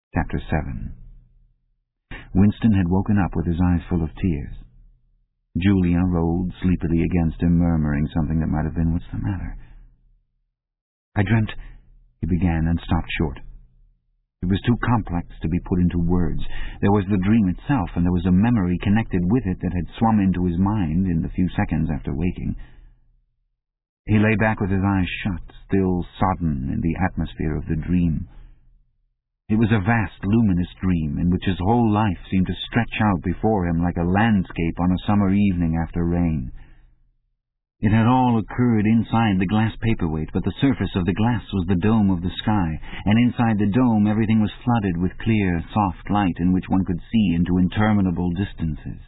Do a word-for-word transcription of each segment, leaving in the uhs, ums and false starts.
Chapter seven. Winston had woken up with his eyes full of tears. Julia rolled sleepily against him, murmuring something that might have been, "What's the matter?" "I dreamt," he began, and stopped short. It was too complex to be put into words. There was the dream itself, and there was a memory connected with it that had swum into his mind in the few seconds after waking. He lay back with his eyes shut, still sodden in the atmosphere of the dream. It was a vast, luminous dream in which his whole life seemed to stretch out before him like a landscape on a summer evening after rain. It had all occurred inside the glass paperweight, but the surface of the glass was the dome of the sky, and inside the dome everything was flooded with clear, soft light in which one could see into interminable distances.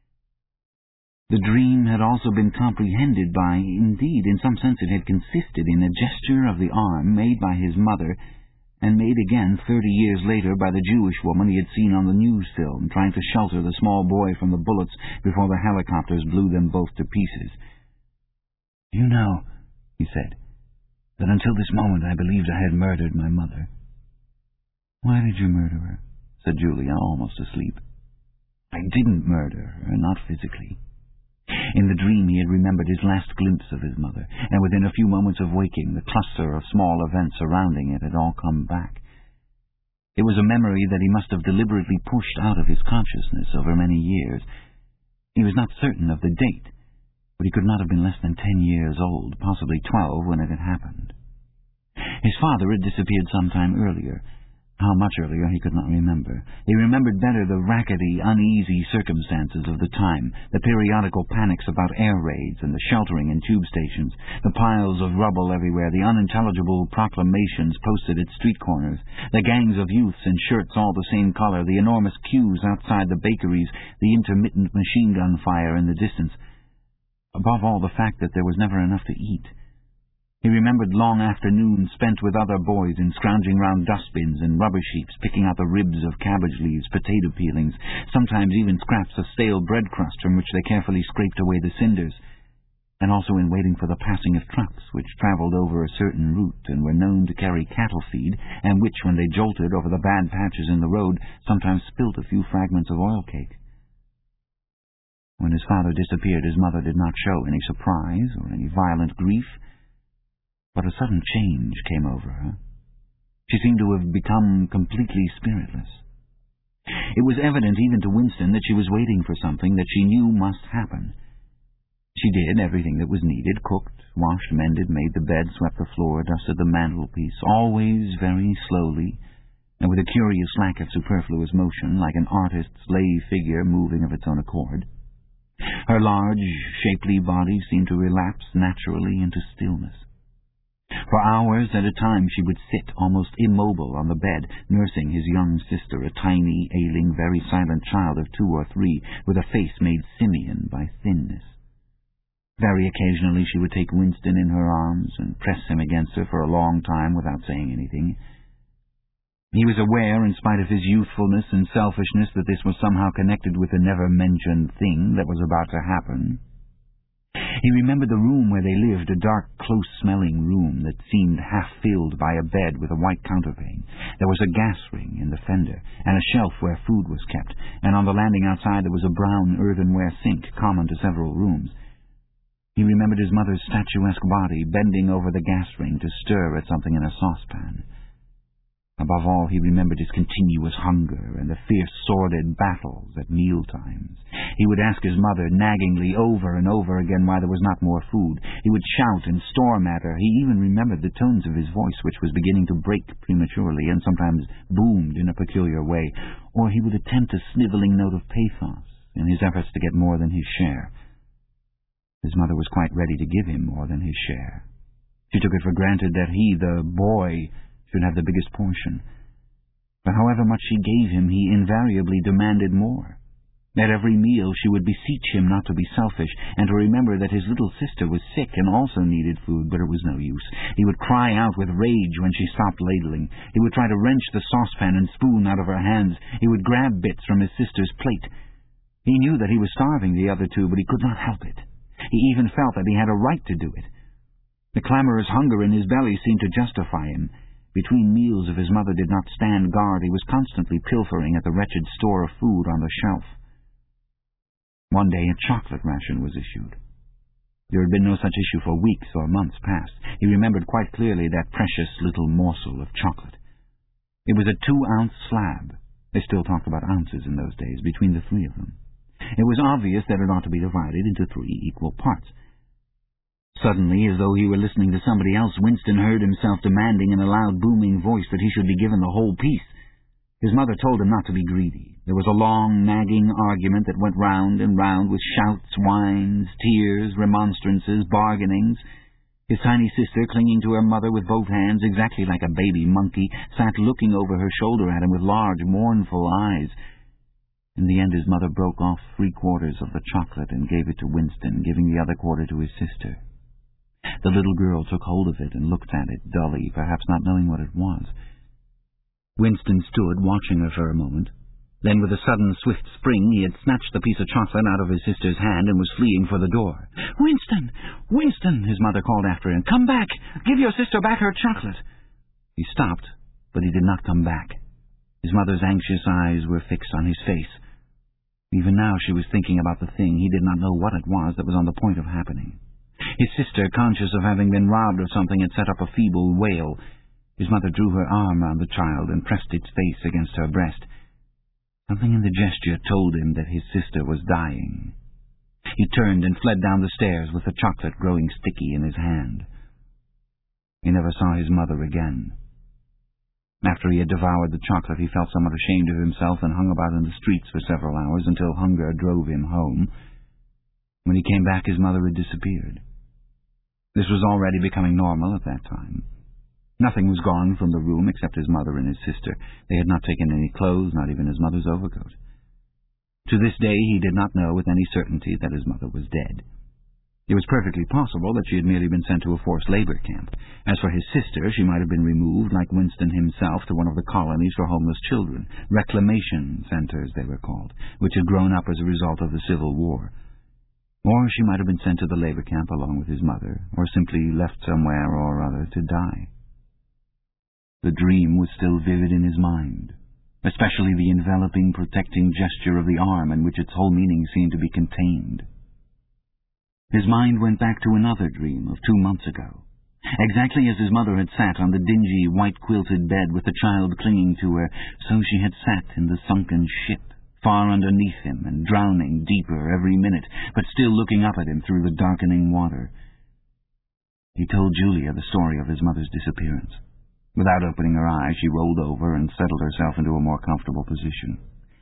The dream had also been comprehended by, indeed, in some sense it had consisted in a gesture of the arm made by his mother, and made again thirty years later by the Jewish woman he had seen on the news film, trying to shelter the small boy from the bullets before the helicopters blew them both to pieces. "You know," he said, "that until this moment I believed I had murdered my mother." "Why did you murder her?" said Julia, almost asleep. "I didn't murder her, not physically." In the dream he had remembered his last glimpse of his mother, and within a few moments of waking the cluster of small events surrounding it had all come back. It was a memory that he must have deliberately pushed out of his consciousness over many years. He was not certain of the date, but he could not have been less than ten years old, possibly twelve when it had happened. His father had disappeared some time earlier. How much earlier he could not remember. He remembered better the rackety, uneasy circumstances of the time, the periodical panics about air raids and the sheltering in tube stations, the piles of rubble everywhere, the unintelligible proclamations posted at street corners, the gangs of youths in shirts all the same colour, the enormous queues outside the bakeries, the intermittent machine-gun fire in the distance. Above all, the fact that there was never enough to eat. He remembered long afternoons spent with other boys in scrounging round dustbins and rubbish heaps, picking out the ribs of cabbage leaves, potato peelings, sometimes even scraps of stale bread crust from which they carefully scraped away the cinders, and also in waiting for the passing of trucks which travelled over a certain route and were known to carry cattle feed, and which, when they jolted over the bad patches in the road, sometimes spilt a few fragments of oil cake. When his father disappeared, his mother did not show any surprise or any violent grief, but a sudden change came over her. She seemed to have become completely spiritless. It was evident even to Winston that she was waiting for something that she knew must happen. She did everything that was needed, cooked, washed, mended, made the bed, swept the floor, dusted the mantelpiece, always very slowly, and with a curious lack of superfluous motion, like an artist's lay figure moving of its own accord. Her large, shapely body seemed to relapse naturally into stillness. For hours at a time she would sit, almost immobile, on the bed, nursing his young sister, a tiny, ailing, very silent child of two or three, with a face made simian by thinness. Very occasionally she would take Winston in her arms and press him against her for a long time without saying anything. He was aware, in spite of his youthfulness and selfishness, that this was somehow connected with the never-mentioned thing that was about to happen. He remembered the room where they lived, a dark, close-smelling room that seemed half-filled by a bed with a white counterpane. There was a gas ring in the fender, and a shelf where food was kept, and on the landing outside there was a brown earthenware sink common to several rooms. He remembered his mother's statuesque body bending over the gas ring to stir at something in a saucepan. Above all, he remembered his continuous hunger and the fierce, sordid battles at mealtimes. He would ask his mother naggingly over and over again why there was not more food. He would shout and storm at her. He even remembered the tones of his voice, which was beginning to break prematurely and sometimes boomed in a peculiar way, or he would attempt a snivelling note of pathos in his efforts to get more than his share. His mother was quite ready to give him more than his share. She took it for granted that he, the boy, should have the biggest portion. But however much she gave him, he invariably demanded more. At every meal she would beseech him not to be selfish, and to remember that his little sister was sick and also needed food, but it was no use. He would cry out with rage when she stopped ladling. He would try to wrench the saucepan and spoon out of her hands. He would grab bits from his sister's plate. He knew that he was starving the other two, but he could not help it. He even felt that he had a right to do it. The clamorous hunger in his belly seemed to justify him. Between meals, if his mother did not stand guard, he was constantly pilfering at the wretched store of food on the shelf. One day a chocolate ration was issued. There had been no such issue for weeks or months past. He remembered quite clearly that precious little morsel of chocolate. It was a two-ounce slab. They still talked about ounces in those days, between the three of them. It was obvious that it ought to be divided into three equal parts. Suddenly, as though he were listening to somebody else, Winston heard himself demanding in a loud, booming voice that he should be given the whole piece. His mother told him not to be greedy. There was a long, nagging argument that went round and round with shouts, whines, tears, remonstrances, bargainings. His tiny sister, clinging to her mother with both hands, exactly like a baby monkey, sat looking over her shoulder at him with large, mournful eyes. In the end, his mother broke off three-quarters of the chocolate and gave it to Winston, giving the other quarter to his sister. The little girl took hold of it and looked at it dully, perhaps not knowing what it was. Winston stood, watching her for a moment. Then, with a sudden, swift spring, he had snatched the piece of chocolate out of his sister's hand and was fleeing for the door. "Winston! Winston!" his mother called after him. "Come back! Give your sister back her chocolate!" He stopped, but he did not come back. His mother's anxious eyes were fixed on his face. Even now she was thinking about the thing. He did not know what it was that was on the point of happening. His sister, conscious of having been robbed of something, had set up a feeble wail. His mother drew her arm round the child and pressed its face against her breast. Something in the gesture told him that his sister was dying. He turned and fled down the stairs with the chocolate growing sticky in his hand. He never saw his mother again. After he had devoured the chocolate, he felt somewhat ashamed of himself and hung about in the streets for several hours until hunger drove him home. When he came back, his mother had disappeared. This was already becoming normal at that time. Nothing was gone from the room except his mother and his sister. They had not taken any clothes, not even his mother's overcoat. To this day he did not know with any certainty that his mother was dead. It was perfectly possible that she had merely been sent to a forced labor camp. As for his sister, she might have been removed, like Winston himself, to one of the colonies for homeless children, reclamation centers they were called, which had grown up as a result of the Civil War. Or she might have been sent to the labor camp along with his mother, or simply left somewhere or other to die. The dream was still vivid in his mind, especially the enveloping, protecting gesture of the arm in which its whole meaning seemed to be contained. His mind went back to another dream of two months ago, exactly as his mother had sat on the dingy, white-quilted bed with the child clinging to her, so she had sat in the sunken ship, far underneath him and drowning deeper every minute, but still looking up at him through the darkening water. He told Julia the story of his mother's disappearance. Without opening her eyes, she rolled over and settled herself into a more comfortable position.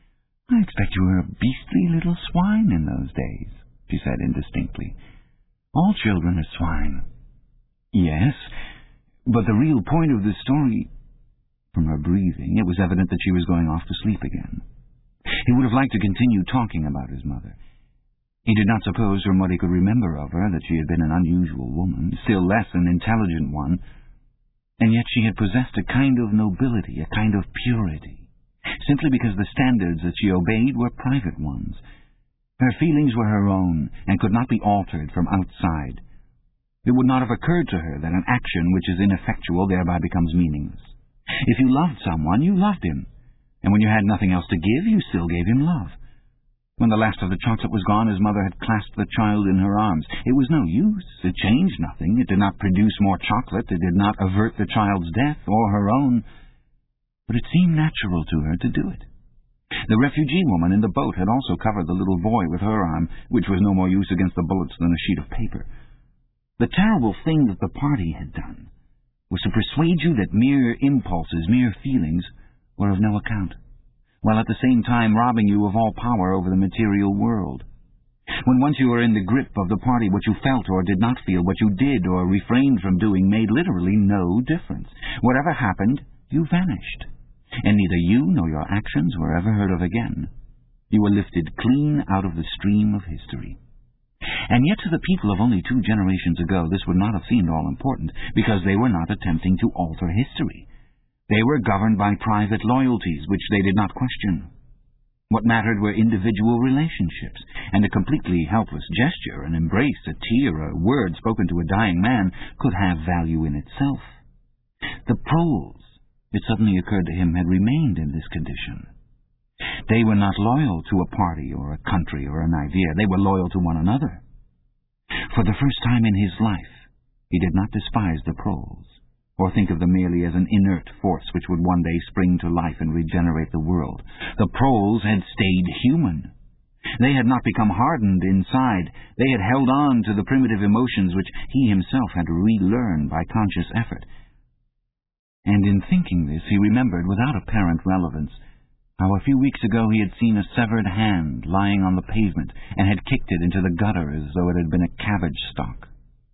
"I expect you were a beastly little swine in those days," she said indistinctly. "All children are swine." "Yes, but the real point of the story—" From her breathing, it was evident that she was going off to sleep again. He would have liked to continue talking about his mother. He did not suppose, from what he could remember of her, that she had been an unusual woman, still less an intelligent one. And yet she had possessed a kind of nobility, a kind of purity, simply because the standards that she obeyed were private ones. Her feelings were her own, and could not be altered from outside. It would not have occurred to her that an action which is ineffectual thereby becomes meaningless. If you loved someone, you loved him, and when you had nothing else to give, you still gave him love. When the last of the chocolate was gone, his mother had clasped the child in her arms. It was no use. It changed nothing. It did not produce more chocolate. It did not avert the child's death, or her own. But it seemed natural to her to do it. The refugee woman in the boat had also covered the little boy with her arm, which was no more use against the bullets than a sheet of paper. The terrible thing that the party had done was to persuade you that mere impulses, mere feelings, were of no account, while at the same time robbing you of all power over the material world. When once you were in the grip of the party, what you felt or did not feel, what you did or refrained from doing, made literally no difference. Whatever happened, you vanished, and neither you nor your actions were ever heard of again. You were lifted clean out of the stream of history. And yet to the people of only two generations ago this would not have seemed all important, because they were not attempting to alter history. They were governed by private loyalties, which they did not question. What mattered were individual relationships, and a completely helpless gesture, an embrace, a tear, a word spoken to a dying man could have value in itself. The proles it suddenly occurred to him, had remained in this condition. They were not loyal to a party or a country or an idea. They were loyal to one another. For the first time in his life, he did not despise the proles, or think of them merely as an inert force which would one day spring to life and regenerate the world. The proles had stayed human. They had not become hardened inside. They had held on to the primitive emotions which he himself had to relearn by conscious effort. And in thinking this, he remembered, without apparent relevance, how a few weeks ago he had seen a severed hand lying on the pavement and had kicked it into the gutter as though it had been a cabbage stalk.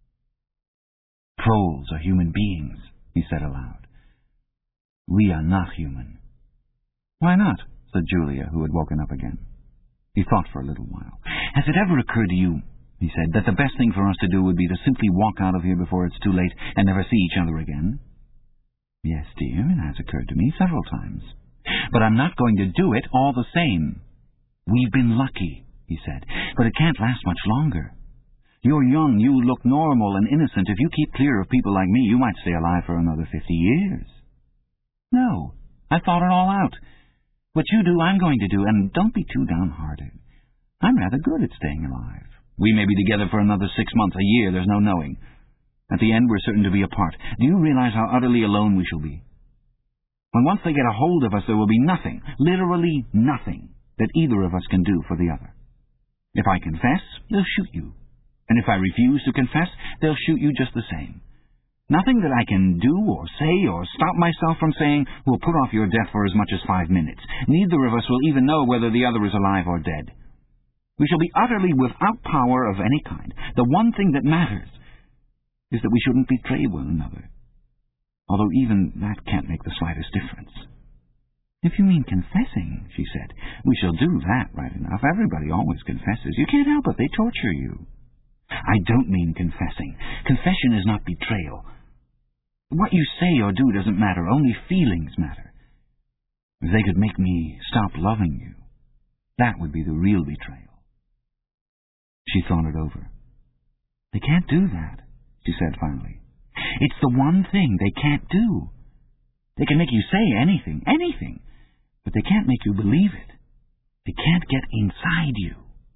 Proles are human beings, he said aloud. We are not human. Why not? Said Julia, who had woken up again. He thought for a little while. Has it ever occurred to you, he said, that the best thing for us to do would be to simply walk out of here before it's too late and never see each other again? Yes, dear, it has occurred to me several times. But I'm not going to do it all the same. We've been lucky, he said, but it can't last much longer. You're young, you look normal and innocent. If you keep clear of people like me, you might stay alive for another fifty years. No, I thought it all out. What you do, I'm going to do, and don't be too downhearted. I'm rather good at staying alive. We may be together for another six months, a year, there's no knowing. At the end, we're certain to be apart. Do you realize how utterly alone we shall be? When once they get a hold of us, there will be nothing, literally nothing, that either of us can do for the other. If I confess, they'll shoot you. And if I refuse to confess, they'll shoot you just the same. Nothing that I can do or say or stop myself from saying will put off your death for as much as five minutes. Neither of us will even know whether the other is alive or dead. We shall be utterly without power of any kind. The one thing that matters is that we shouldn't betray one another, although even that can't make the slightest difference. If you mean confessing, she said, we shall do that right enough. Everybody always confesses. You can't help it. They torture you. I don't mean confessing. Confession is not betrayal. What you say or do doesn't matter. Only feelings matter. If they could make me stop loving you, that would be the real betrayal. She thought it over. They can't do that, she said finally. It's the one thing they can't do. They can make you say anything, anything, but they can't make you believe it. They can't get inside you.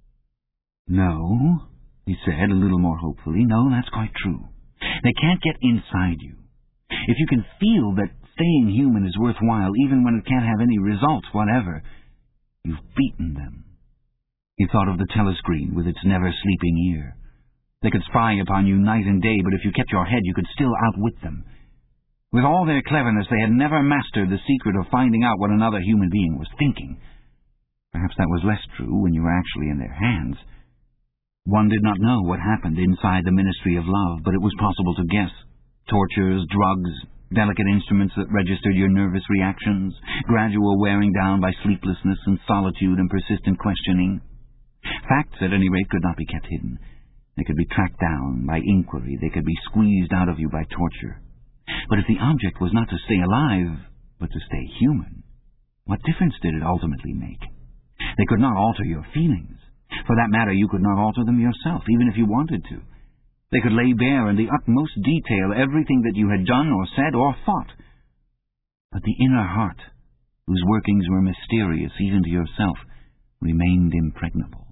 No, he said a little more hopefully. No, that's quite true. They can't get inside you. If you can feel that staying human is worthwhile, even when it can't have any results whatever, you've beaten them. He thought of the telescreen with its never-sleeping ear. They could spy upon you night and day, but if you kept your head, you could still outwit them. With all their cleverness, they had never mastered the secret of finding out what another human being was thinking. Perhaps that was less true when you were actually in their hands. One did not know what happened inside the Ministry of Love, but it was possible to guess. Tortures, drugs, delicate instruments that registered your nervous reactions, gradual wearing down by sleeplessness and solitude and persistent questioning. Facts, at any rate, could not be kept hidden. They could be tracked down by inquiry. They could be squeezed out of you by torture. But if the object was not to stay alive, but to stay human, what difference did it ultimately make? They could not alter your feelings. For that matter, you could not alter them yourself, even if you wanted to. They could lay bare in the utmost detail everything that you had done or said or thought. But the inner heart, whose workings were mysterious even to yourself, remained impregnable.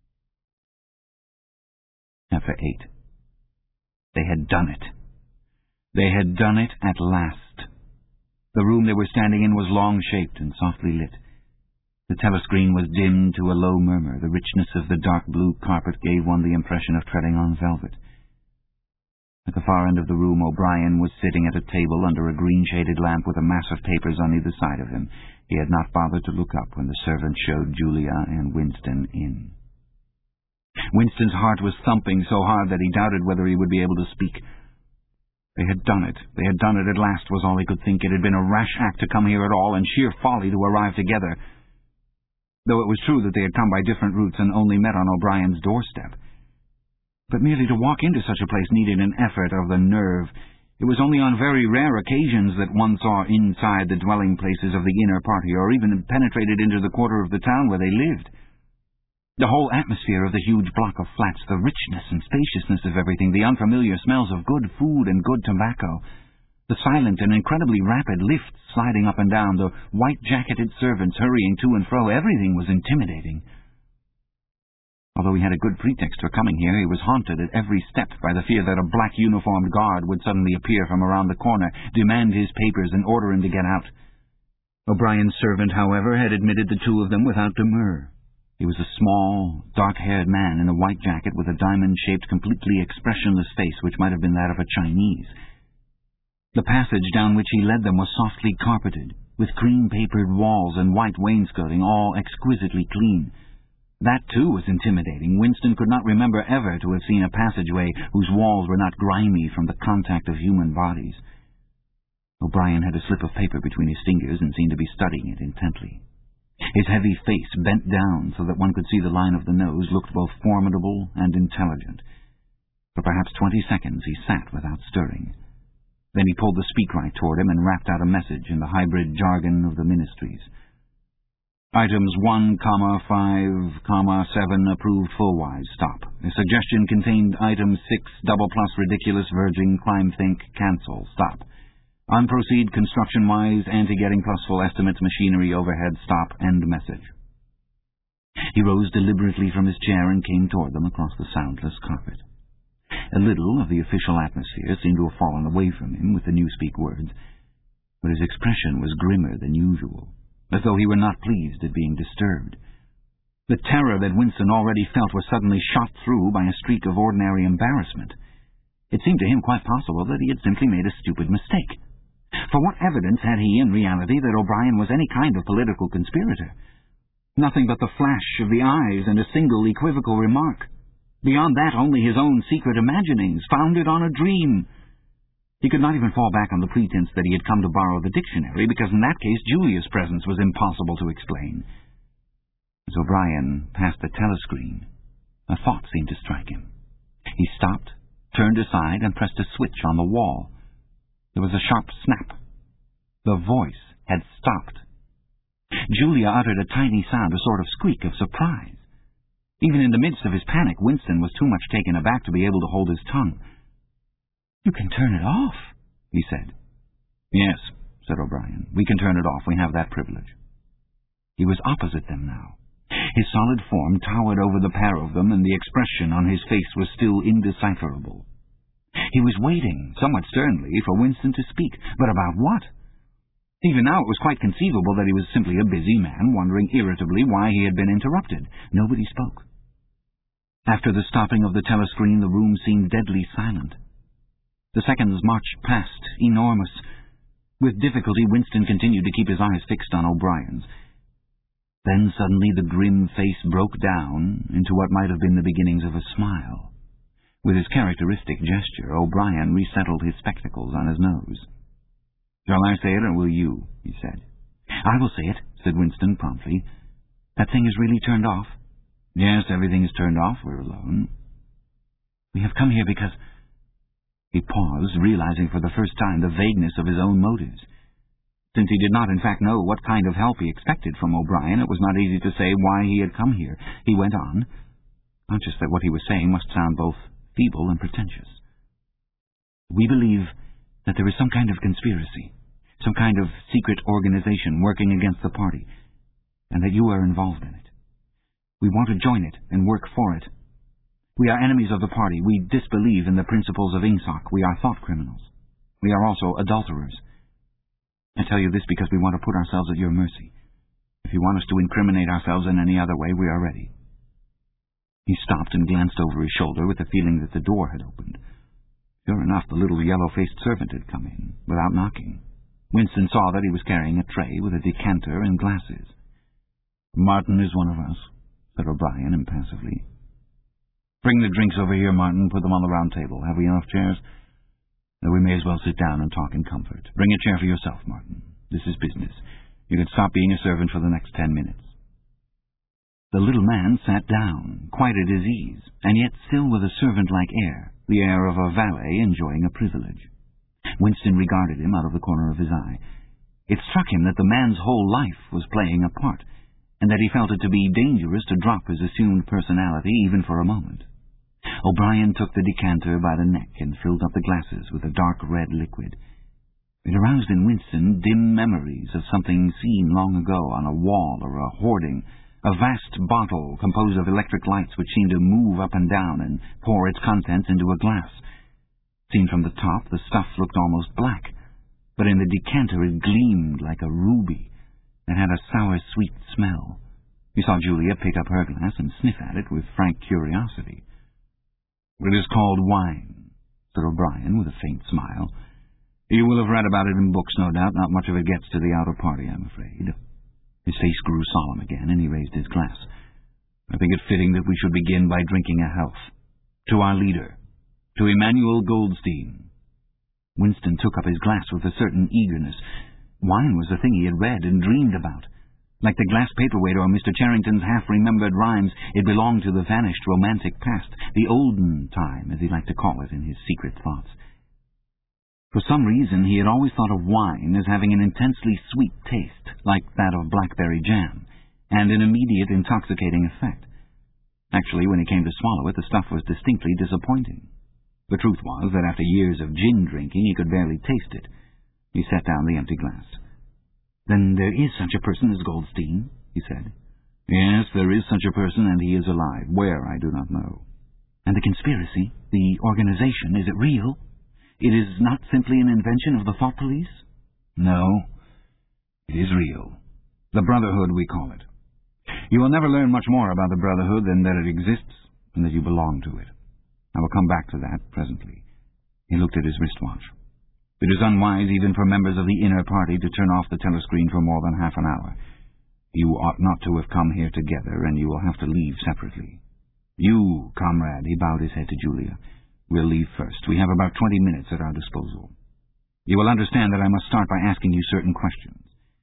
Chapter eight. They had done it. They had done it at last. The room they were standing in was long-shaped and softly lit. The telescreen was dimmed to a low murmur. The richness of the dark blue carpet gave one the impression of treading on velvet. At the far end of the room, O'Brien was sitting at a table under a green-shaded lamp with a mass of papers on either side of him. He had not bothered to look up when the servant showed Julia and Winston in. Winston's heart was thumping so hard that he doubted whether he would be able to speak. They had done it. They had done it at last, was all he could think. It had been a rash act to come here at all, and sheer folly to arrive together. Though it was true that they had come by different routes and only met on O'Brien's doorstep. But merely to walk into such a place needed an effort of the nerve. It was only on very rare occasions that one saw inside the dwelling places of the inner party, or even penetrated into the quarter of the town where they lived. The whole atmosphere of the huge block of flats, the richness and spaciousness of everything, the unfamiliar smells of good food and good tobacco, The silent and incredibly rapid lifts sliding up and down, the white-jacketed servants hurrying to and fro, everything was intimidating. Although he had a good pretext for coming here, he was haunted at every step by the fear that a black-uniformed guard would suddenly appear from around the corner, demand his papers, and order him to get out. O'Brien's servant, however, had admitted the two of them without demur. He was a small, dark-haired man in a white jacket with a diamond-shaped, completely expressionless face which might have been that of a Chinese. The passage down which he led them was softly carpeted, with cream-papered walls and white wainscoting, all exquisitely clean. That, too, was intimidating. Winston could not remember ever to have seen a passageway whose walls were not grimy from the contact of human bodies. O'Brien had a slip of paper between his fingers and seemed to be studying it intently. His heavy face, bent down so that one could see the line of the nose, looked both formidable and intelligent. For perhaps twenty seconds he sat without stirring. Then he pulled the speakwrite toward him and rapped out a message in the hybrid jargon of the ministries. Items one, five, seven approved full-wise. Stop. The suggestion contained item six, double plus ridiculous verging, climb think, cancel. Stop. Unproceed construction-wise, anti-getting plus full estimates, machinery overhead. Stop. End message. He rose deliberately from his chair and came toward them across the soundless carpet. A little of the official atmosphere seemed to have fallen away from him with the newspeak words, but his expression was grimmer than usual, as though he were not pleased at being disturbed. The terror that Winston already felt was suddenly shot through by a streak of ordinary embarrassment. It seemed to him quite possible that he had simply made a stupid mistake. For what evidence had he in reality that O'Brien was any kind of political conspirator? Nothing but the flash of the eyes and a single equivocal remark. Beyond that, only his own secret imaginings, founded on a dream. He could not even fall back on the pretense that he had come to borrow the dictionary, because in that case Julia's presence was impossible to explain. As O'Brien passed the telescreen, a thought seemed to strike him. He stopped, turned aside, and pressed a switch on the wall. There was a sharp snap. The voice had stopped. Julia uttered a tiny sound, a sort of squeak of surprise. Even in the midst of his panic, Winston was too much taken aback to be able to hold his tongue. "You can turn it off," he said. "Yes," said O'Brien. "We can turn it off. We have that privilege." He was opposite them now. His solid form towered over the pair of them, and the expression on his face was still indecipherable. He was waiting, somewhat sternly, for Winston to speak. But about what? Even now it was quite conceivable that he was simply a busy man, wondering irritably why he had been interrupted. Nobody spoke. After the stopping of the telescreen, the room seemed deadly silent. The seconds marched past, enormous. With difficulty, Winston continued to keep his eyes fixed on O'Brien's. Then suddenly the grim face broke down into what might have been the beginnings of a smile. With his characteristic gesture, O'Brien resettled his spectacles on his nose. "Shall I say it, or will you?" he said. "I will say it," said Winston promptly. "That thing is really turned off?" "Yes, everything is turned off. We're alone." "We have come here because—" He paused, realizing for the first time the vagueness of his own motives. Since he did not in fact know what kind of help he expected from O'Brien, it was not easy to say why he had come here. He went on, conscious that what he was saying must sound both feeble and pretentious. "We believe that there is some kind of conspiracy, some kind of secret organization working against the party, and that you are involved in it. We want to join it and work for it. We are enemies of the party. We disbelieve in the principles of Ingsoc. We are thought criminals. We are also adulterers. I tell you this because we want to put ourselves at your mercy. If you want us to incriminate ourselves in any other way, we are ready." He stopped and glanced over his shoulder with the feeling that the door had opened. Sure enough, the little yellow-faced servant had come in, without knocking. Winston saw that he was carrying a tray with a decanter and glasses. "Martin is one of us," said O'Brien impassively. "Bring the drinks over here, Martin. Put them on the round table. Have we enough chairs? Then we may as well sit down and talk in comfort. Bring a chair for yourself, Martin. This is business. You can stop being a servant for the next ten minutes." The little man sat down, quite at his ease, and yet still with a servant-like air, the air of a valet enjoying a privilege. Winston regarded him out of the corner of his eye. It struck him that the man's whole life was playing a part, and that he felt it to be dangerous to drop his assumed personality even for a moment. O'Brien took the decanter by the neck and filled up the glasses with a dark red liquid. It aroused in Winston dim memories of something seen long ago on a wall or a hoarding, a vast bottle composed of electric lights which seemed to move up and down and pour its contents into a glass. Seen from the top, the stuff looked almost black, but in the decanter it gleamed like a ruby and had a sour-sweet smell. He saw Julia pick up her glass and sniff at it with frank curiosity. "It is called wine," said O'Brien with a faint smile. "You will have read about it in books, no doubt. Not much of it gets to the outer party, I'm afraid." His face grew solemn again, and he raised his glass. "I think it fitting that we should begin by drinking a health. To our leader, to Emmanuel Goldstein." Winston took up his glass with a certain eagerness. Wine was the thing he had read and dreamed about. Like the glass paperweight or Mister Charrington's half-remembered rhymes, it belonged to the vanished romantic past, the olden time, as he liked to call it in his secret thoughts. For some reason, he had always thought of wine as having an intensely sweet taste, like that of blackberry jam, and an immediate intoxicating effect. Actually, when he came to swallow it, the stuff was distinctly disappointing. The truth was that after years of gin drinking, he could barely taste it. He set down the empty glass. "Then there is such a person as Goldstein?" he said. "Yes, there is such a person, and he is alive. Where, I do not know." "And the conspiracy, the organization, is it real? It is not simply an invention of the thought police?" "No, it is real. The Brotherhood, we call it. You will never learn much more about the Brotherhood than that it exists and that you belong to it. I will come back to that presently." He looked at his wristwatch. "It is unwise even for members of the inner party to turn off the telescreen for more than half an hour. You ought not to have come here together, and you will have to leave separately. You, comrade," he bowed his head to Julia, "will leave first. We have about twenty minutes at our disposal. You will understand that I must start by asking you certain questions.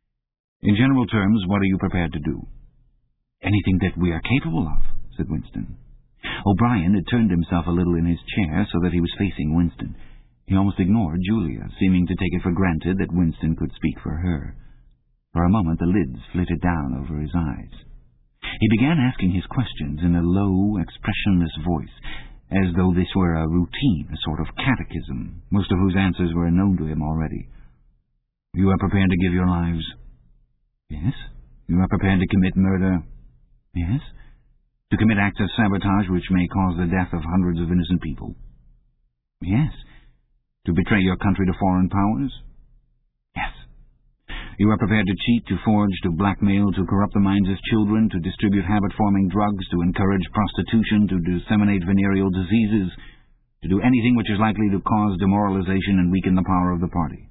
In general terms, what are you prepared to do?" "Anything that we are capable of," said Winston. O'Brien had turned himself a little in his chair so that he was facing Winston. He almost ignored Julia, seeming to take it for granted that Winston could speak for her. For a moment the lids flitted down over his eyes. He began asking his questions in a low, expressionless voice, as though this were a routine, a sort of catechism, most of whose answers were known to him already. "You are prepared to give your lives?" "Yes." "You are prepared to commit murder?" "Yes." "To commit acts of sabotage which may cause the death of hundreds of innocent people?" "Yes." "To betray your country to foreign powers?" "Yes." "You are prepared to cheat, to forge, to blackmail, to corrupt the minds of children, to distribute habit-forming drugs, to encourage prostitution, to disseminate venereal diseases, to do anything which is likely to cause demoralization and weaken the power of the party?"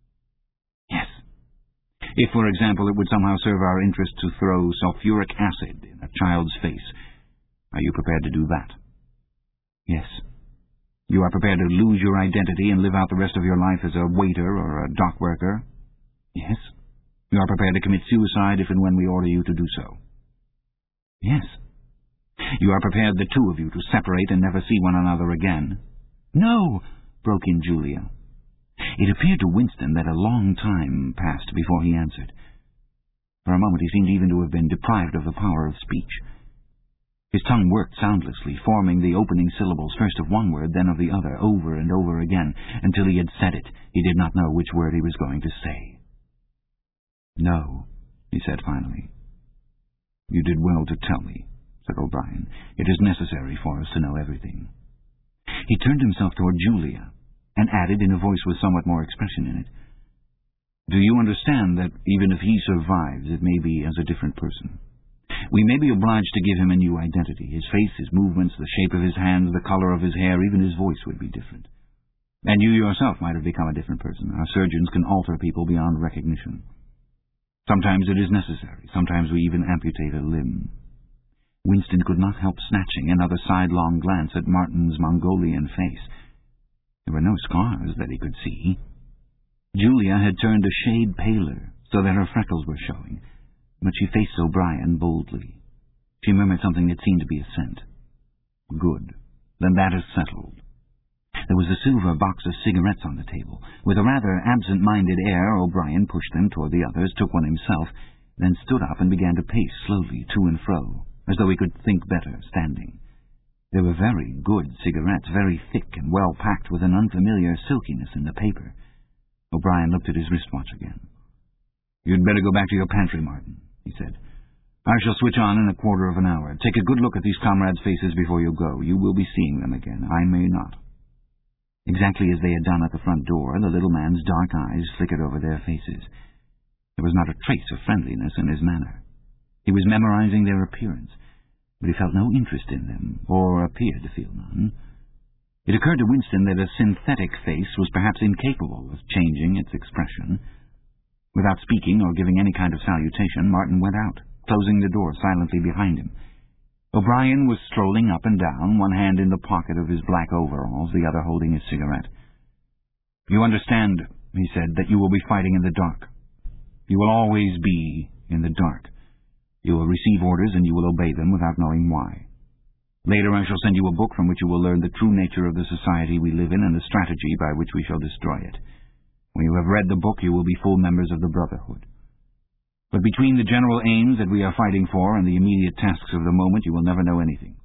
"Yes." "If, for example, it would somehow serve our interest to throw sulfuric acid in a child's face, are you prepared to do that?" "Yes." "You are prepared to lose your identity and live out the rest of your life as a waiter or a dock worker?" "Yes." "You are prepared to commit suicide if and when we order you to do so?" "Yes." "You are prepared, the two of you, to separate and never see one another again?" "No," broke in Julia. It appeared to Winston that a long time passed before he answered. For a moment he seemed even to have been deprived of the power of speech. His tongue worked soundlessly, forming the opening syllables first of one word, then of the other, over and over again, until he had said it. He did not know which word he was going to say. "No," he said finally. "You did well to tell me," said O'Brien. "It is necessary for us to know everything." He turned himself toward Julia, and added in a voice with somewhat more expression in it, "Do you understand that even if he survives, it may be as a different person? We may be obliged to give him a new identity. His face, his movements, the shape of his hands, the color of his hair, even his voice would be different. And you yourself might have become a different person. Our surgeons can alter people beyond recognition. Sometimes it is necessary. Sometimes we even amputate a limb." Winston could not help snatching another sidelong glance at Martin's Mongolian face. There were no scars that he could see. Julia had turned a shade paler, so that her freckles were showing, but she faced O'Brien boldly. She murmured something that seemed to be assent. "Good. Then that is settled." There was a silver box of cigarettes on the table. With a rather absent-minded air, O'Brien pushed them toward the others, took one himself, then stood up and began to pace slowly to and fro, as though he could think better standing. They were very good cigarettes, very thick and well packed, with an unfamiliar silkiness in the paper. O'Brien looked at his wristwatch again. "You'd better go back to your pantry, Martin," he said. "I shall switch on in a quarter of an hour. Take a good look at these comrades' faces before you go. You will be seeing them again. I may not." Exactly as they had done at the front door, the little man's dark eyes flickered over their faces. There was not a trace of friendliness in his manner. He was memorizing their appearance, but he felt no interest in them, or appeared to feel none. It occurred to Winston that a synthetic face was perhaps incapable of changing its expression. Without speaking or giving any kind of salutation, Martin went out, closing the door silently behind him. O'Brien was strolling up and down, one hand in the pocket of his black overalls, the other holding his cigarette. "You understand," he said, "that you will be fighting in the dark. You will always be in the dark. You will receive orders and you will obey them without knowing why. Later I shall send you a book from which you will learn the true nature of the society we live in and the strategy by which we shall destroy it. When you have read the book, you will be full members of the Brotherhood. But between the general aims that we are fighting for and the immediate tasks of the moment, you will never know anything.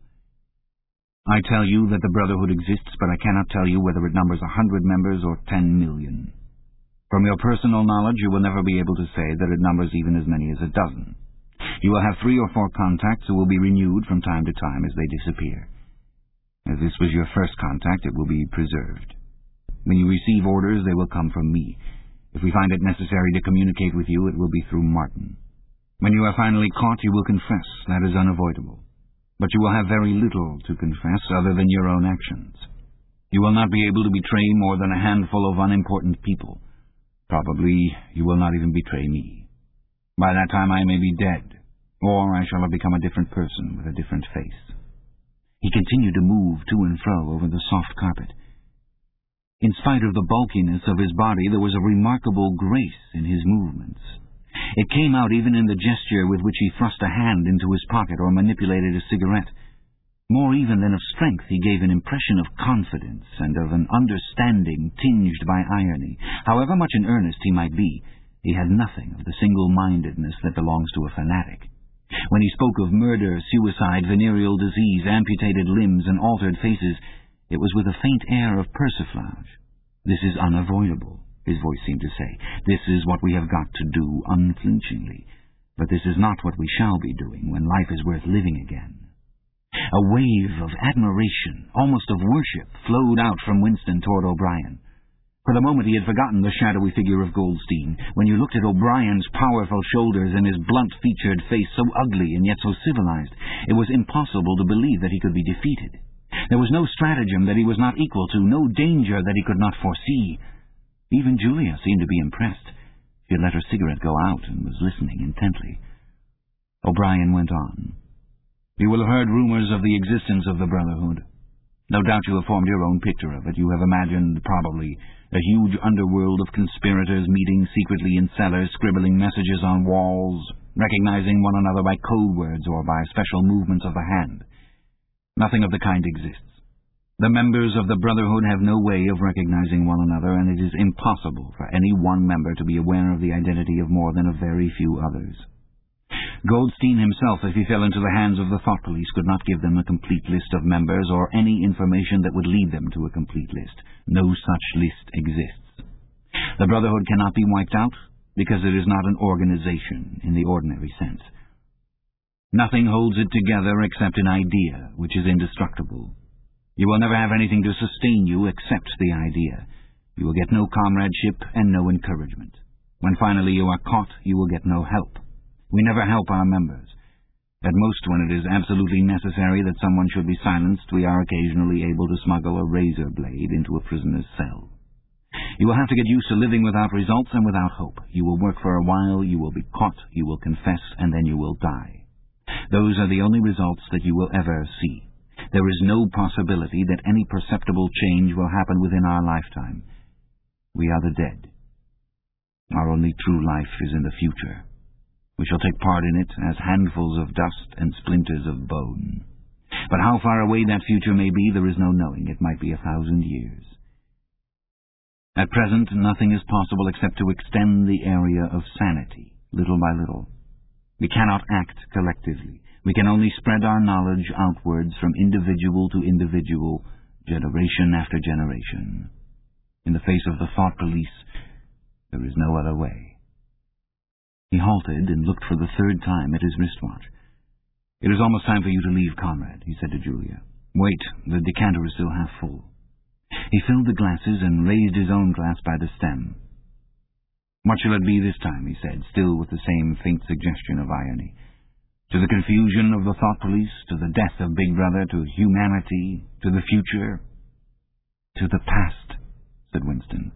I tell you that the Brotherhood exists, but I cannot tell you whether it numbers a hundred members or ten million. From your personal knowledge, you will never be able to say that it numbers even as many as a dozen. You will have three or four contacts who will be renewed from time to time as they disappear. As this was your first contact, it will be preserved. When you receive orders, they will come from me. If we find it necessary to communicate with you, it will be through Martin. When you are finally caught, you will confess. That is unavoidable. But you will have very little to confess other than your own actions. You will not be able to betray more than a handful of unimportant people. Probably you will not even betray me. By that time I may be dead, or I shall have become a different person with a different face." He continued to move to and fro over the soft carpet. In spite of the bulkiness of his body, there was a remarkable grace in his movements. It came out even in the gesture with which he thrust a hand into his pocket or manipulated a cigarette. More even than of strength, he gave an impression of confidence and of an understanding tinged by irony. However much in earnest he might be, he had nothing of the single-mindedness that belongs to a fanatic. When he spoke of murder, suicide, venereal disease, amputated limbs, and altered faces, it was with a faint air of persiflage. "This is unavoidable," his voice seemed to say. "This is what we have got to do unflinchingly. But this is not what we shall be doing when life is worth living again." A wave of admiration, almost of worship, flowed out from Winston toward O'Brien. For the moment he had forgotten the shadowy figure of Goldstein. When you looked at O'Brien's powerful shoulders and his blunt-featured face, so ugly and yet so civilized, it was impossible to believe that he could be defeated. There was no stratagem that he was not equal to, no danger that he could not foresee. Even Julia seemed to be impressed. She had let her cigarette go out and was listening intently. O'Brien went on. "You will have heard rumors of the existence of the Brotherhood. No doubt you have formed your own picture of it. You have imagined, probably, a huge underworld of conspirators meeting secretly in cellars, scribbling messages on walls, recognizing one another by code words or by special movements of the hand. Nothing of the kind exists. The members of the Brotherhood have no way of recognizing one another, and it is impossible for any one member to be aware of the identity of more than a very few others. Goldstein himself, if he fell into the hands of the thought police, could not give them a complete list of members or any information that would lead them to a complete list. No such list exists. The Brotherhood cannot be wiped out because it is not an organization in the ordinary sense. Nothing holds it together except an idea, which is indestructible. You will never have anything to sustain you except the idea. You will get no comradeship and no encouragement. When finally you are caught, you will get no help. We never help our members. At most, when it is absolutely necessary that someone should be silenced, we are occasionally able to smuggle a razor blade into a prisoner's cell. You will have to get used to living without results and without hope. You will work for a while, you will be caught, you will confess, and then you will die. Those are the only results that you will ever see. There is no possibility that any perceptible change will happen within our lifetime. We are the dead. Our only true life is in the future. We shall take part in it as handfuls of dust and splinters of bone. But how far away that future may be, there is no knowing. It might be a thousand years. At present, nothing is possible except to extend the area of sanity, little by little. We cannot act collectively. We can only spread our knowledge outwards from individual to individual, generation after generation. In the face of the thought police, There is no other way. He halted and looked for the third time at his wristwatch. "It is almost time for you to leave, Conrad," he said to Julia. "Wait, the decanter is still half full." He filled the glasses and raised his own glass by the stem. "What shall it be this time?" he said, still with the same faint suggestion of irony. "To the confusion of the thought police, to the death of Big Brother, to humanity, to the future?" "To the past," said Winston.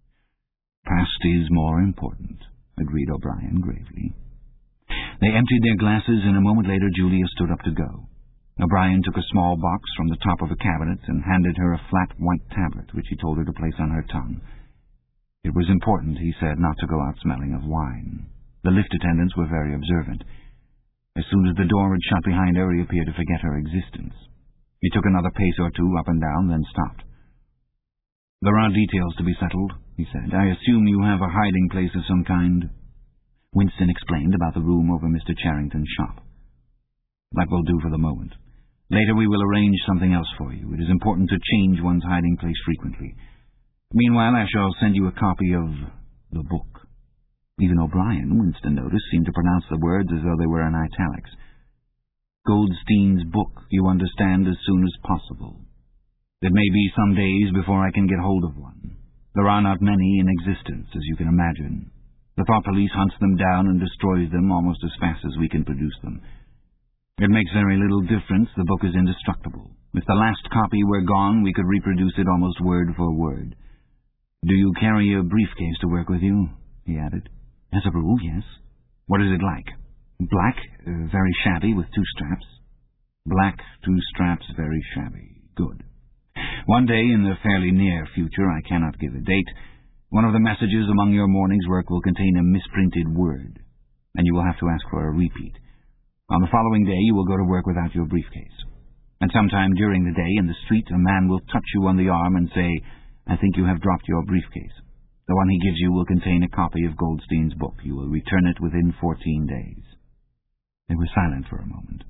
"Past is more important," agreed O'Brien gravely. They emptied their glasses, and a moment later Julia stood up to go. O'Brien took a small box from the top of a cabinet and handed her a flat white tablet, which he told her to place on her tongue. It was important, he said, not to go out smelling of wine. The lift attendants were very observant. As soon as the door had shut behind her, he appeared to forget her existence. He took another pace or two up and down, then stopped. "There are details to be settled," he said. "I assume you have a hiding place of some kind." Winston explained about the room over Mister Charrington's shop. "That will do for the moment. Later we will arrange something else for you. It is important to change one's hiding place frequently. Meanwhile, I shall send you a copy of the book." Even O'Brien, Winston noticed, seemed to pronounce the words as though they were in italics. "Goldstein's book, you understand, as soon as possible. It may be some days before I can get hold of one. There are not many in existence, as you can imagine. The thought police hunts them down and destroys them almost as fast as we can produce them. It makes very little difference. The book is indestructible. If the last copy were gone, we could reproduce it almost word for word. Do you carry a briefcase to work with you?" he added. "As a rule, yes." "What is it like?" "Black, uh, very shabby, with two straps." "Black, two straps, very shabby. Good. One day in the fairly near future, I cannot give a date, one of the messages among your morning's work will contain a misprinted word, and you will have to ask for a repeat. On the following day you will go to work without your briefcase. And sometime during the day in the street a man will touch you on the arm and say, 'I think you have dropped your briefcase.' The one he gives you will contain a copy of Goldstein's book. You will return it within fourteen days." They were silent for a moment.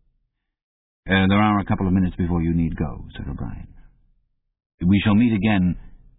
Uh, "There are a couple of minutes before you need go," said O'Brien. "We shall meet again.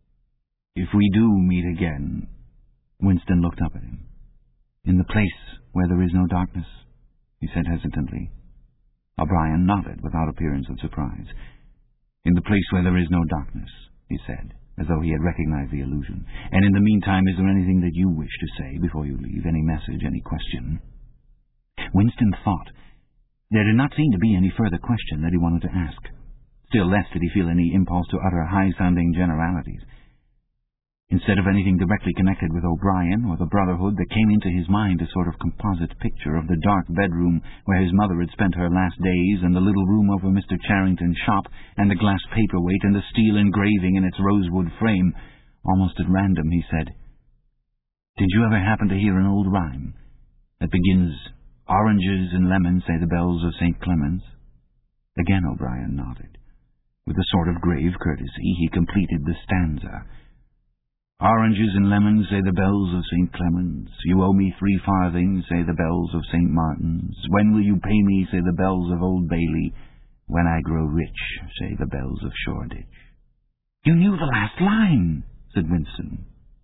If we do meet again—" Winston looked up at him. "In the place where there is no darkness," he said hesitantly. O'Brien nodded without appearance of surprise. "In the place where there is no darkness," he said, as though he had recognized the allusion. "And in the meantime, is there anything that you wish to say before you leave? Any message, any question?" Winston thought. There did not seem to be any further question that he wanted to ask. Still less did he feel any impulse to utter high-sounding generalities. Instead of anything directly connected with O'Brien or the Brotherhood, there came into his mind a sort of composite picture of the dark bedroom where his mother had spent her last days, and the little room over Mister Charrington's shop, and the glass paperweight, and the steel engraving in its rosewood frame. Almost at random, he said, "Did you ever happen to hear an old rhyme that begins, 'Oranges and lemons say the bells of Saint Clemens'?" Again O'Brien nodded. With a sort of grave courtesy, he completed the stanza. "Oranges and lemons, say the bells of Saint Clemens. You owe me three farthings, say the bells of Saint Martin's. When will you pay me, say the bells of Old Bailey. When I grow rich, say the bells of Shoreditch." "You knew the last line," said Winston.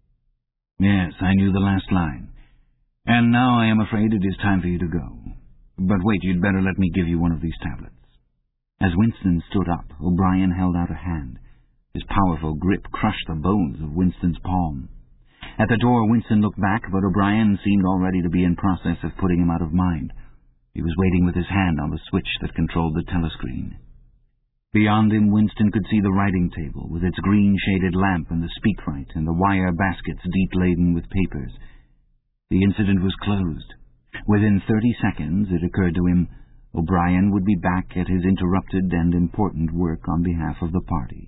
"Yes, I knew the last line. And now I am afraid it is time for you to go. But wait, you'd better let me give you one of these tablets." As Winston stood up, O'Brien held out a hand. His powerful grip crushed the bones of Winston's palm. At the door, Winston looked back, but O'Brien seemed already to be in process of putting him out of mind. He was waiting with his hand on the switch that controlled the telescreen. Beyond him, Winston could see the writing table, with its green-shaded lamp and the speakwrite, and the wire baskets deep-laden with papers. The incident was closed. Within thirty seconds, it occurred to him, O'Brien would be back at his interrupted and important work on behalf of the party.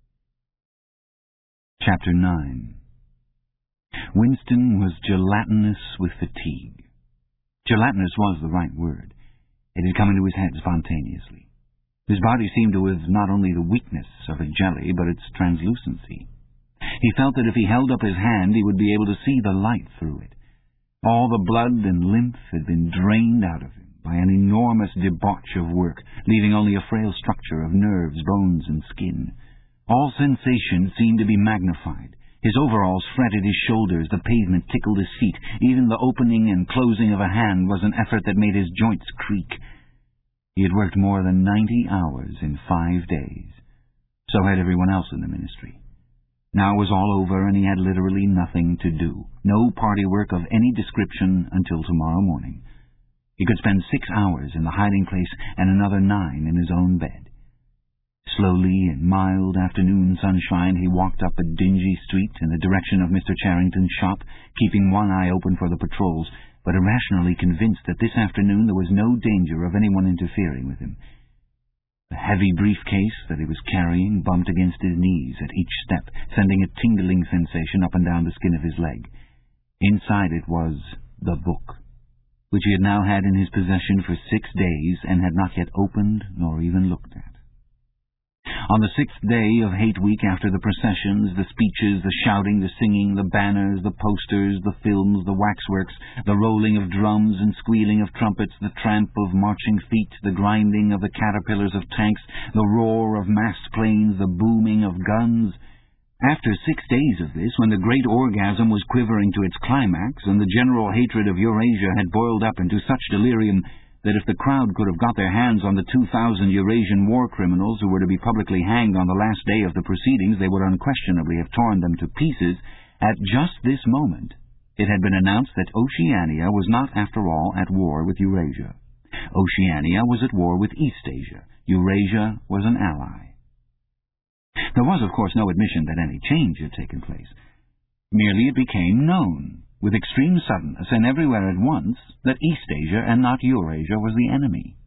Chapter nine. Winston was gelatinous with fatigue. Gelatinous was the right word. It had come into his head spontaneously. His body seemed to have not only the weakness of a jelly, but its translucency. He felt that if he held up his hand, he would be able to see the light through it. All the blood and lymph had been drained out of him by an enormous debauch of work, leaving only a frail structure of nerves, bones, and skin. All sensation seemed to be magnified. His overalls fretted his shoulders, the pavement tickled his feet. Even the opening and closing of a hand was an effort that made his joints creak. He had worked more than ninety hours in five days. So had everyone else in the ministry. Now it was all over, and he had literally nothing to do. No party work of any description until tomorrow morning. He could spend six hours in the hiding place and another nine in his own bed. Slowly, in mild afternoon sunshine, he walked up a dingy street in the direction of Mister Charrington's shop, keeping one eye open for the patrols, but irrationally convinced that this afternoon there was no danger of anyone interfering with him. The heavy briefcase that he was carrying bumped against his knees at each step, sending a tingling sensation up and down the skin of his leg. Inside it was the book, which he had now had in his possession for six days and had not yet opened nor even looked at. On the sixth day of Hate Week, after the processions, the speeches, the shouting, the singing, the banners, the posters, the films, the waxworks, the rolling of drums and squealing of trumpets, the tramp of marching feet, the grinding of the caterpillars of tanks, the roar of massed planes, the booming of guns. After six days of this, when the great orgasm was quivering to its climax, and the general hatred of Eurasia had boiled up into such delirium that if the crowd could have got their hands on the two thousand Eurasian war criminals who were to be publicly hanged on the last day of the proceedings, they would unquestionably have torn them to pieces. At just this moment, it had been announced that Oceania was not, after all, at war with Eurasia. Oceania was at war with Eastasia. Eurasia was an ally. There was, of course, no admission that any change had taken place. Merely it became known, with extreme suddenness and everywhere at once, that Eastasia and not Eurasia was the enemy.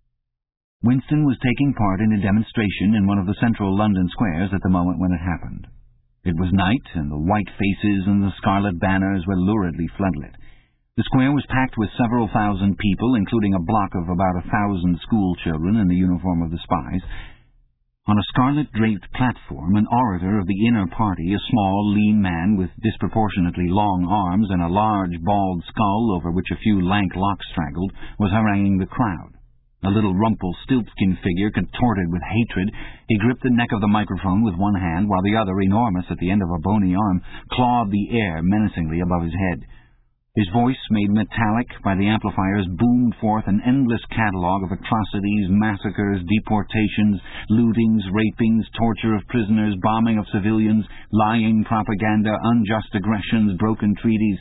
Winston was taking part in a demonstration in one of the central London squares at the moment when it happened. It was night, and the white faces and the scarlet banners were luridly floodlit. The square was packed with several thousand people, including a block of about a thousand school children in the uniform of the spies. On a scarlet-draped platform, an orator of the inner party, a small, lean man with disproportionately long arms and a large, bald skull over which a few lank locks straggled, was haranguing the crowd. A little Rumpelstiltskin figure, contorted with hatred, he gripped the neck of the microphone with one hand, while the other, enormous at the end of a bony arm, clawed the air menacingly above his head. His voice, made metallic by the amplifiers, boomed forth an endless catalogue of atrocities, massacres, deportations, lootings, rapings, torture of prisoners, bombing of civilians, lying propaganda, unjust aggressions, broken treaties.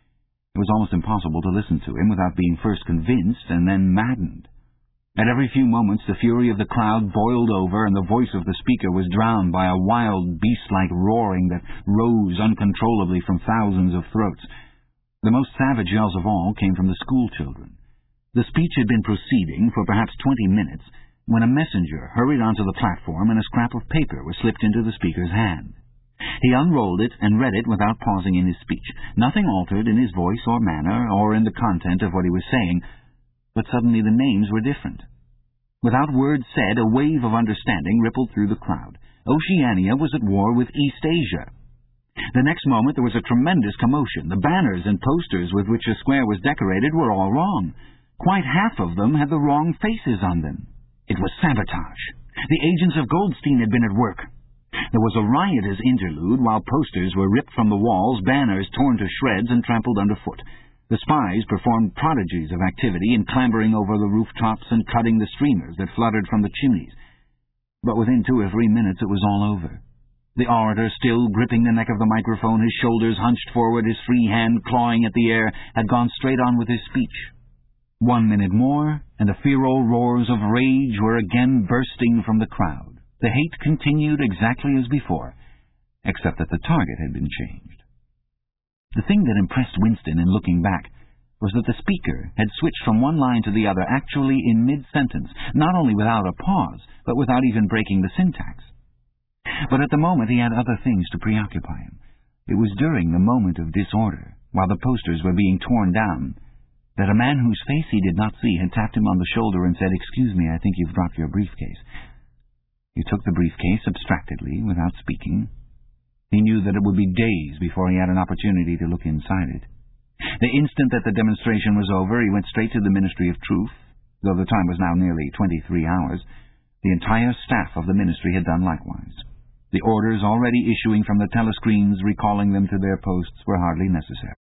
It was almost impossible to listen to him without being first convinced and then maddened. At every few moments the fury of the crowd boiled over, and the voice of the speaker was drowned by a wild, beast-like roaring that rose uncontrollably from thousands of throats. The most savage yells of all came from the school children. The speech had been proceeding for perhaps twenty minutes when a messenger hurried onto the platform and a scrap of paper was slipped into the speaker's hand. He unrolled it and read it without pausing in his speech. Nothing altered in his voice or manner or in the content of what he was saying, but suddenly the names were different. Without words said, a wave of understanding rippled through the crowd. Oceania was at war with Eastasia. The next moment there was a tremendous commotion. The banners and posters with which the square was decorated were all wrong. Quite half of them had the wrong faces on them. It was sabotage. The agents of Goldstein had been at work. There was a riotous interlude while posters were ripped from the walls, banners torn to shreds and trampled underfoot. The spies performed prodigies of activity in clambering over the rooftops and cutting the streamers that fluttered from the chimneys. But within two or three minutes it was all over. The orator, still gripping the neck of the microphone, his shoulders hunched forward, his free hand clawing at the air, had gone straight on with his speech. One minute more, and the feral roars of rage were again bursting from the crowd. The hate continued exactly as before, except that the target had been changed. The thing that impressed Winston in looking back was that the speaker had switched from one line to the other actually in mid-sentence, not only without a pause, but without even breaking the syntax. But at the moment he had other things to preoccupy him. It was during the moment of disorder, while the posters were being torn down, that a man whose face he did not see had tapped him on the shoulder and said, "Excuse me, I think you've dropped your briefcase." He took the briefcase abstractedly, without speaking. He knew that it would be days before he had an opportunity to look inside it. The instant that the demonstration was over, he went straight to the Ministry of Truth, though the time was now nearly twenty-three hours. The entire staff of the ministry had done likewise. The orders already issuing from the telescreens recalling them to their posts were hardly necessary.